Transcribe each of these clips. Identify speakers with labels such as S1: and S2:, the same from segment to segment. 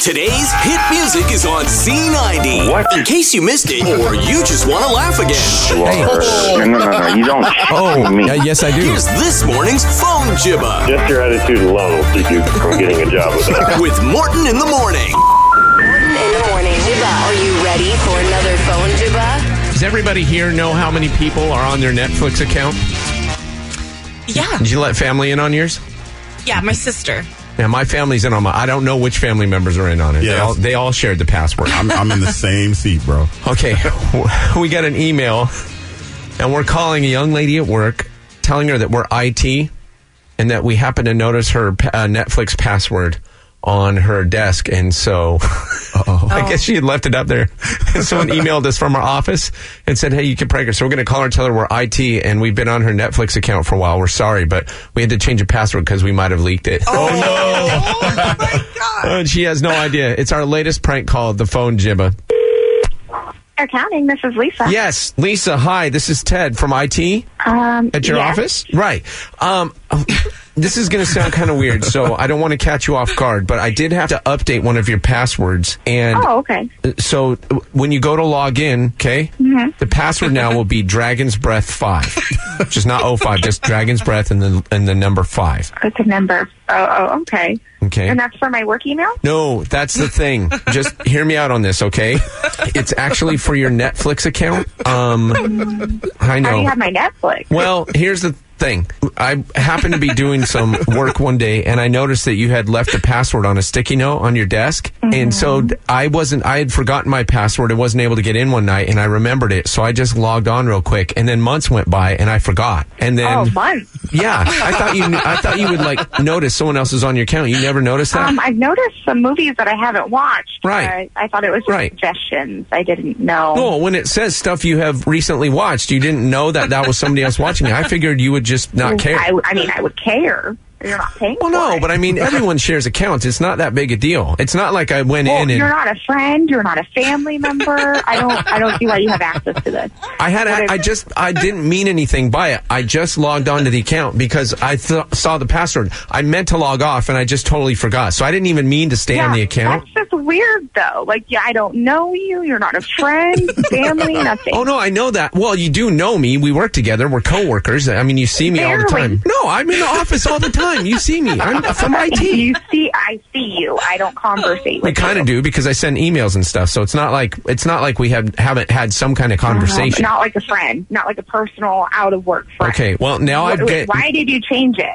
S1: Today's hit music is on C90.
S2: What?
S1: In case you missed it, or you just want to laugh again.
S2: Hey. No. You don't me.
S3: Yes, I do.
S1: Here's this morning's Phone Jibba.
S4: Just your attitude alone will keep you from getting a job with us.
S1: With Morton in the morning.
S5: Morton in the morning. Jibba, are you ready for another Phone Jibba?
S3: Does everybody here know how many people are on their Netflix account?
S6: Yeah.
S3: Did you let family in on yours?
S6: Yeah, my sister.
S3: Yeah, my family's in on my. I don't know which family members are in on it.
S7: Yeah.
S3: They all shared the password.
S7: I'm in the same seat, bro.
S3: Okay, we got an email, and we're calling a young lady at work, telling her that we're IT, and that we happen to notice her Netflix password on her desk, and so I guess she had left it up there. And someone emailed us from our office and said, hey, you can prank her. So we're going to call her and tell her we're IT, and we've been on her Netflix account for a while. We're sorry, but we had to change a password because we might have leaked it.
S6: Oh, my God.
S3: And she has no idea. It's our latest prank call, the Phone Jibba.
S8: Accounting, this is Lisa.
S3: Yes, Lisa, hi, this is Ted from IT at your
S8: yes.
S3: office. Right. This is going to sound kind of weird, so I don't want to catch you off guard, but I did have to update one of your passwords. And
S8: okay.
S3: So when you go to log in, okay, the password now will be Dragon's Breath 5. Just not 05, just Dragon's Breath and the number 5.
S8: It's a number. Oh, okay.
S3: Okay.
S8: And that's for my work email?
S3: No, that's the thing. Just hear me out on this, okay? It's actually for your Netflix account. I know.
S8: I already have my Netflix.
S3: Well, here's the thing. I happened to be doing some work one day, and I noticed that you had left a password on a sticky note on your desk. And so I had forgotten my password. I wasn't able to get in one night, and I remembered it. So I just logged on real quick, and then months went by, and I forgot. And then,
S8: months.
S3: Yeah, I thought you would like notice someone else is on your account. You never noticed that?
S8: I've noticed some movies that I haven't watched.
S3: Right.
S8: I thought it was just suggestions. I didn't know.
S3: Well, when it says stuff you have recently watched, you didn't know that was somebody else watching it. I figured you would just not care.
S8: I would care. You're not paying
S3: Well,
S8: for
S3: no,
S8: it.
S3: but I mean, everyone shares accounts. It's not that big a deal. It's not like I went in and...
S8: You're not a friend. You're not a family member. I don't see why you have access to this.
S3: I didn't mean anything by it. I just logged onto the account because I saw the password. I meant to log off, and I just totally forgot. So I didn't even mean to stay on the account.
S8: That's just weird, though. Like, I don't know you. You're not a friend, family, nothing.
S3: Oh, no, I know that. Well, you do know me. We work together. We're coworkers. I mean, you see me all the time. No, I'm in the office all the time. You see me. I'm from IT.
S8: I see you. I don't conversate with you.
S3: We kind of do because I send emails and stuff. So it's not like we haven't had some kind of conversation.
S8: Not like a friend. Not like a personal out of work friend.
S3: Okay. Well, now
S8: why did you change it?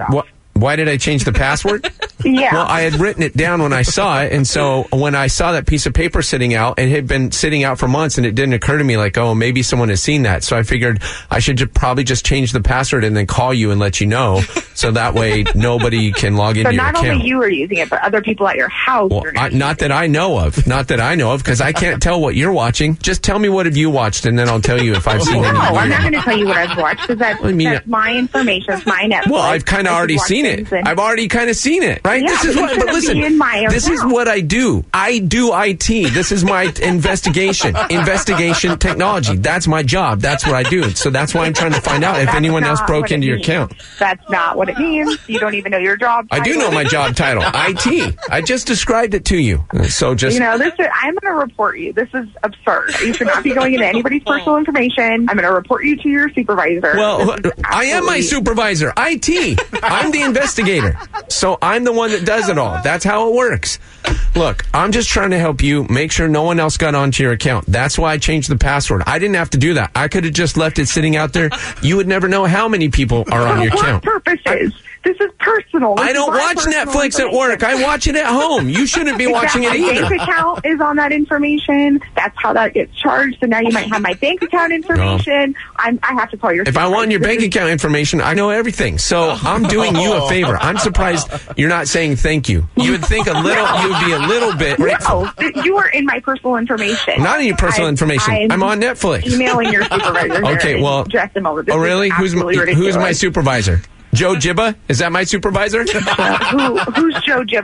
S3: Why did I change the password?
S8: Yeah.
S3: Well, I had written it down when I saw it, and so when I saw that piece of paper sitting out, it had been sitting out for months, and it didn't occur to me like, oh, maybe someone has seen that. So I figured I should probably just change the password and then call you and let you know, so that way nobody can log into your account.
S8: So not only you are using it, but other people at your house are
S3: not that I know of. Not that I know of, because I can't tell what you're watching. Just tell me what have you watched, and then I'll tell you if I've seen any.
S8: No, I'm not going to tell you what I've watched, because that's my information. It's my Netflix.
S3: Well, I've kind of already seen it. I've already kind of seen it, right?
S8: Yeah,
S3: this is what. But listen, this is what I do. I do IT. This is my investigation technology. That's my job. That's what I do. So that's why I'm trying to find out if anyone else broke into your account.
S8: That's not what it means. You don't even know your job title.
S3: I do know my job title. IT. I just described it to you. So just
S8: I'm going to report you. This is absurd. You should not be going into anybody's personal information. I'm going to report you to your supervisor.
S3: Well, I am my supervisor. IT. I'm the investigator. So I'm the one that does it all. That's how it works. Look, I'm just trying to help you make sure no one else got onto your account. That's why I changed the password. I didn't have to do that. I could have just left it sitting out there. You would never know how many people are on your account.
S8: For what purposes? This is personal.
S3: I don't watch Netflix at work. I watch it at home. You shouldn't be watching it either.
S8: My bank account is on that information. That's how that gets charged. So now you might have my bank account information. I have to call your.
S3: If I want your bank account information, I know everything. So I'm doing you a favor. I'm surprised you're not saying thank you. You would think you would be a little bit.
S8: No, you are in my personal information.
S3: I'm not in your personal information. I'm on Netflix.
S8: Emailing your supervisor.
S3: Okay, well.
S8: Dress him over.
S3: Oh, really? Who's my supervisor? Joe Jibba? Is that my supervisor?
S8: Who's Joe Jibba?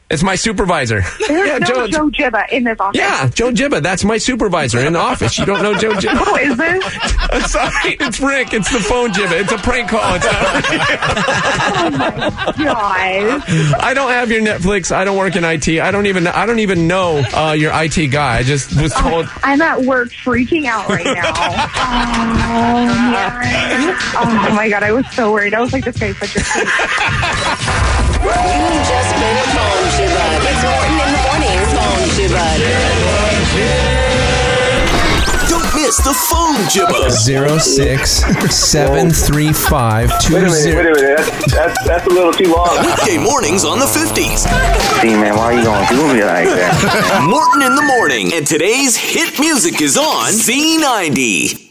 S3: It's my supervisor.
S8: There's no Joe Gibba in this office.
S3: Yeah, Joe Gibba. That's my supervisor in the office. You don't know Joe Gibba?
S8: Who is this?
S3: I'm sorry. It's Rick. It's the phone Gibba. It's a prank call. It's not
S8: Oh my God.
S3: I don't have your Netflix. I don't work in IT. I don't even know your IT guy. I just was told.
S8: I'm at work freaking out right now. Oh, man. Oh my God, I was so worried. I was like, this guy's such a kid.
S5: You just made a phone Jibba. It's Morton in the morning phone Jibba.
S1: Don't miss the phone Jibba.
S3: 0673520.
S4: Wait a minute. That's a little too long.
S1: Weekday mornings on the 50s.
S2: See, man, why you gonna do me like that?
S1: Morton in the morning. And today's hit music is on Z90.